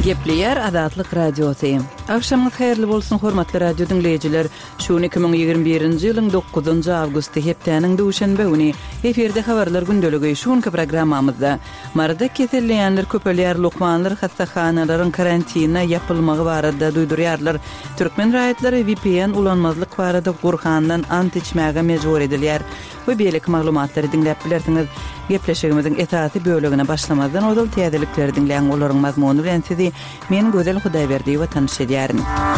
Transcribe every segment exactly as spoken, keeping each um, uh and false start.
Gepleyer Azatlyk Radiosu. Akşamyňyz haýyrly bolsun hormatly radio dinleýijiler. Şu iki bin ýygrimi birinji ýylyň dokuzynjy awgusty hepdeniň duşanba güni eferde habarlar gündöligi şuňky programmamyzda marada keselleýänler köpelýär lokmanlar hastahanalaryň karantina ýapylmagy barada duýdurýarlar. Türkmen raýatlary V P N ulanmazlyk barada Gurhandan ant içmäge mejbur edilýär. Bu beýlik maglumatlary dinläp bilersiňiz. Gepleşigimiziň esasy bölügine başlamadan odal täzelikleri dinleýän olaryň mazmuny bilen sizi men Gözel Hudaýberdiýew we tanış edýärin.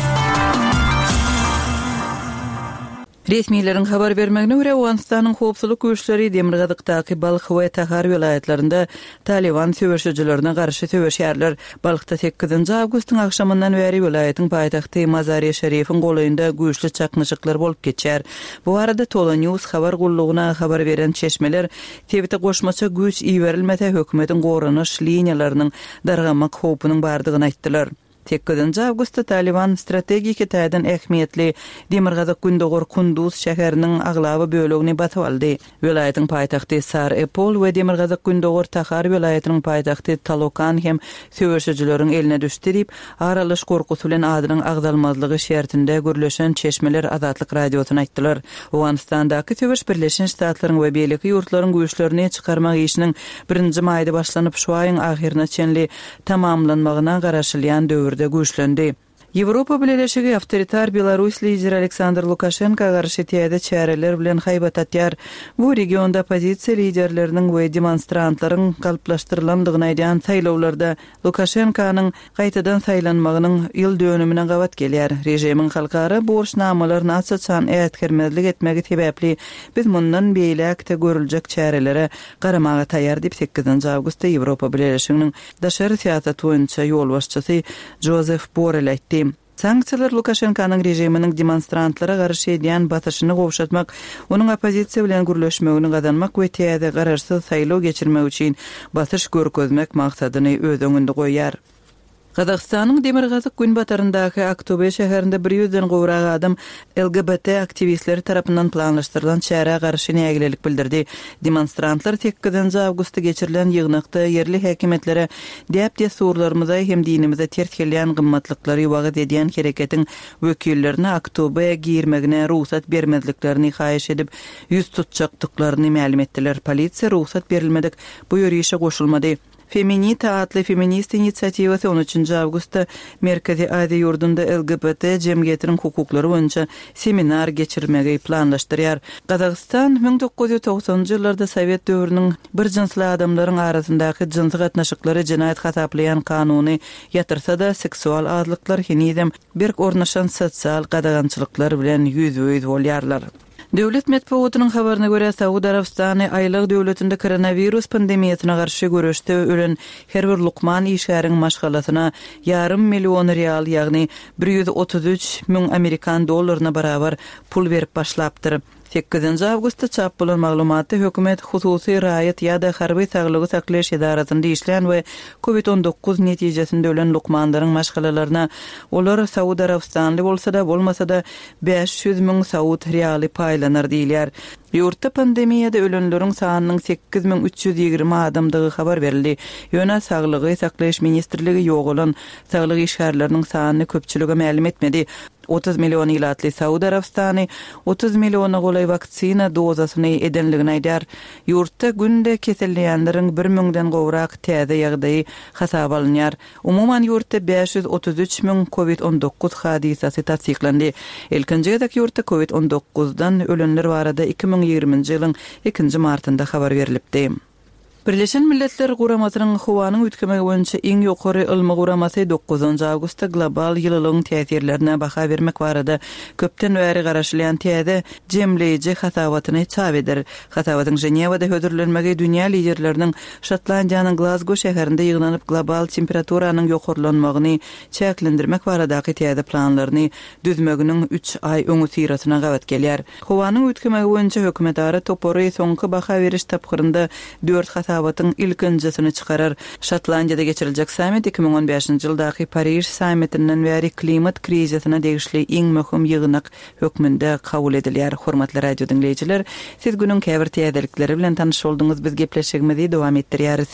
Resmiýetlerin habar bermegine görä Awganistanyň howpsuzlyk güýçleri Demirgazykdaky Balkh we Tahar vilayetlerinde Taliban söwüşçilerine garşy söwüşýärler. Balkhda sekizinji awgustyň akşamyndan beri vilayetin paýtagty Mazar-e Şerifiň goýunda güýçli çaknyşyklar bolup geçýär. Bu arada Tola News habar gullugyna habar beren çeşmeler Tebite goşmaça güýç iýerilmese hökümetiň goranyş liniýalarynyň dargamak howpunyň bardygyny aýtdylar. sekizinji awgustda Taliban strategik täzeden ähmiýetli Demirgazyk Gündogor Kunduz şäheriniň aglaby bölegini batyp aldy. Vilayetin paýtagty Sar-Epol we Demirgazyk Gündogor Tahar vilayetiniň paýtagty Talokan hem söwüşçileriň eline düşdi diýip aralyş gorkusy bilen adynyň agdalmazlygy şertinde gürleşen çeşmeler Azatlyk radiosyna aýtdylar. Awganistandaky söwüş Birleşen Ştatlaryň we beýleki ýurtlaryň güýçlerini çykarmak işiniň birinji maýda başlanyp şu aýyň ahyrına çenli tamamlanmagyna garaşylýan döwür de güýçlendi. Ýewropa Birleşigi awtoritar Belarus lideri Aleksandr Lukashenko garşy täze çäreler bilen haýbat atýar. Bu regionda opozisiýa liderleriniň we demonstrantlaryň galplaşdyrylandygyny aýdan saýlawlarda Lukashenkonyň gaýtadan saýlanmagynyň ýyl dönümine gawat gelýär. Rejimiň halkara borçnamalaryny açan ätkermezlik etmegi sebäpli biz mundan beýlekde görüljek çärelere garamaga taýýar diýip sekizinji awgustda Ýewropa Birleşiginiň daşary siýasat boýunça ýol başçysy Joseph Borrell aýtdy. Sanksiyalar Lukashenkonyň rejiminiň demonstrantlara garşy edýän batyşyny gowşatmak, onuň opozisiýa bilen gürleşmegini gazanmak we täze gararsyz saýlaw geçirmek üçin batyş görkezmek maksadyny öz öňünde goýýar. Kazakstanyň Demirgazyk gün bataryndaky Aktobe şäherinde bir ýüzden gowrak adam L G B T aktivistleri tarapyndan planlaşdyrylan çäre garşy nägilelik bildirdi. Demonstrantlar sekizinji awgustda geçirilen ýygnakda yerli häkimetlere diýip desurlarymyza hem dinimize ters gelýän gymmatlyklary wagt edýän hereketiň wekillerine Aktobe girmegine ruhsat bermezliklerini haýyş edip ýüz tutjakdyklaryny ma'lum etdiler. Polisiýa ruhsat berilmedik bu ýürüýüşe goşulmady. Feminita adlı feminist inisiativasi on üçinji awgustda Merkezi Aziýa ýurdunda L G B T jemgyýetiniň hukuklary boýunça seminar geçirmegi planlaşdyrýar. Kazakstan bin dokuz ýüz togsanjy ýyllarda Sowet döwrüniň bir jinsli adamlaryň arasyndaky jinsy gatnaşyklary jinaýat hasaplayan kanuny ýatyrsa da seksual azlyklar hinizem bir ornaşan sosial gadagançylyklar bilen ýüz-ýüz bolýarlar. Döwlet medeniýetining habaryna görä Saudy Arabistany aýlyk döwletinde koronavirus pandemiýasyna garşy görüşde ölen her bir lukman işäriň maşgalasyna yarım million real ýagny bir ýüz otuz üç min Amerikan dollaryna barabar pul berip başlapdyr. sekizinji awgustda çap bolan maglumaty hökümet hususy raýat ýa-da harby saglygy saklaýaş edarasynda işleýän we covid on dokuz netijesinde ölen lukmanlaryň maşgalalaryna olar Saudy Arabistanly bolsa-da bolmasa-da beş ýüz min Saud reali paýlanar diýilýär. Ýurtda pandemiýada ölenleriň sanynyň sekiz bin üç ýüz ýygrimi adamdygy habar berildi. Ýöne saglygy saklaýaş ministrligi ýok bolan saglyk işgärleriniň sanyny köpçüligi ma'lum etmedi. otuz milyon ilatly Saudy Arabistany otuz milyona golay vaksina dozasyny edenligini aýdar. Ýurtda günde keselleýänleriň bir miňden gowrak täze ýagdaýy hasap alınýar. Umuman ýurtda beş ýüz otuz üç min covid on dokuz hadisasy tasdiklendi. Elkinji gezek ýurtda covid on dokuzdan ölenler barada iki bin ýygrimiňji ýylyň ikinji martynda habar berilipdi. Birleşen Milletler Guramasynyň howanyň ütkemegi boýunça iň ýokary ılmy guramasy dokuzynjy awgustda global ýylylyň täsirlerine baha bermek barada köpden bäri garaşylýan täze jemleýiji hasabatyny çap eder. Hasabatyň Jenewada hödürlenmegi dünýä liderleriniň Şotlandiýanyň Glasgow şäherinde ýygnanyp global temperaturanyň ýokarlanmagyny çäklendirmek baradaky täze planlaryny düzmeginiň üç aý öňü syrasyna gawat gelýär. Howanyň ütkemegi boýunça hökümet ara topory soňky baha beriş tapgyrynda dört hasabatyň ilkinjisini çykarar. Şotlandiýada geçiriljek sammit iki bin on beşinji ýyldaky Paryż sammitinden bäri klimat krizisine degişli iň möhüm ýygnak hökmünde kabul edilýär. Hormatly radio dinleýijiler, siz günüň käbir täzelikleri bilen tanyş boldyňyz. Biz gepleşigimizi dowam etdirýäris.